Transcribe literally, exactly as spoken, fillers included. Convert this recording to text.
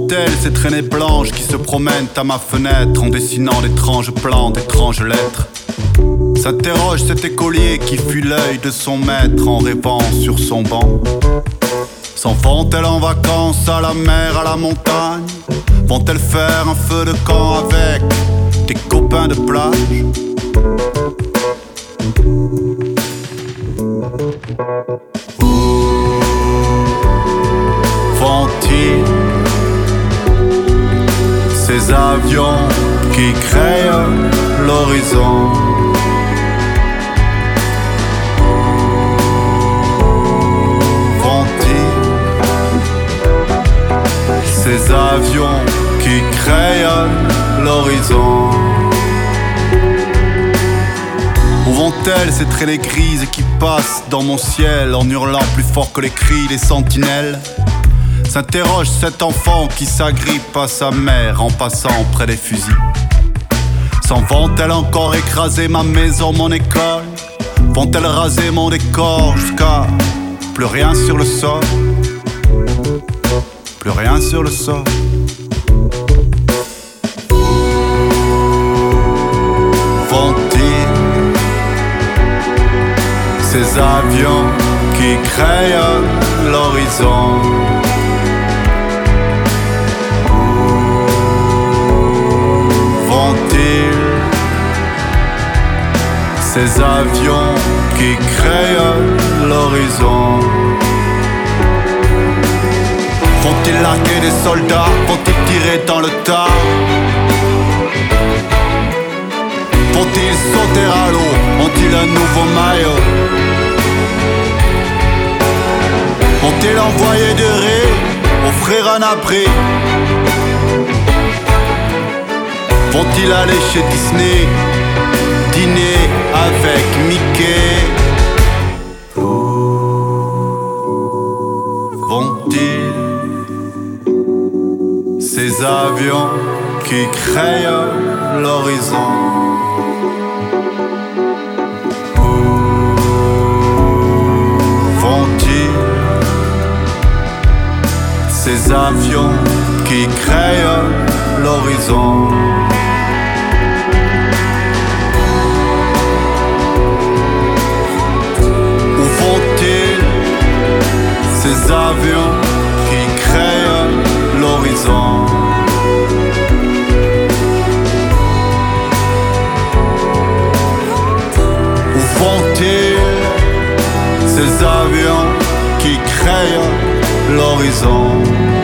vont-elles ces traînées blanches qui se promènent à ma fenêtre en dessinant d'étranges plans, d'étranges lettres? S'interroge cet écolier qui fuit l'œil de son maître en rêvant sur son banc. S'en vont-elles en vacances à la mer, à la montagne? Vont-elles faire un feu de camp avec des copains de plage? Où vont-ils ces avions qui créent l'horizon? Ces avions qui crayonnent l'horizon. Où vont-elles ces traînées grises qui passent dans mon ciel en hurlant plus fort que les cris des sentinelles? S'interroge cet enfant qui s'agrippe à sa mère en passant près des fusils. S'en vont-elles encore écraser ma maison, mon école? Vont-elles raser mon décor jusqu'à plus rien sur le sol? Plus rien sur le sol. Vont-ils ces avions qui crayonnent l'horizon? Vont-ils ces avions qui crayonnent l'horizon? Vont-ils larguer des soldats? Vont-ils tirer dans le tas? Vont-ils sauter à l'eau? Ont-ils un nouveau maillot? Vont-ils envoyer du riz? Offrir un abri? Vont-ils aller chez Disney? Dîner avec Mickey? Vont-ils ces avions qui crayonnent l'horizon? Vont-ils ces avions qui crayonnent l'horizon? Où vont-ils ces avions qui crayonnent l'horizon? Où vont-ils ces avions qui crayonnent l'horizon?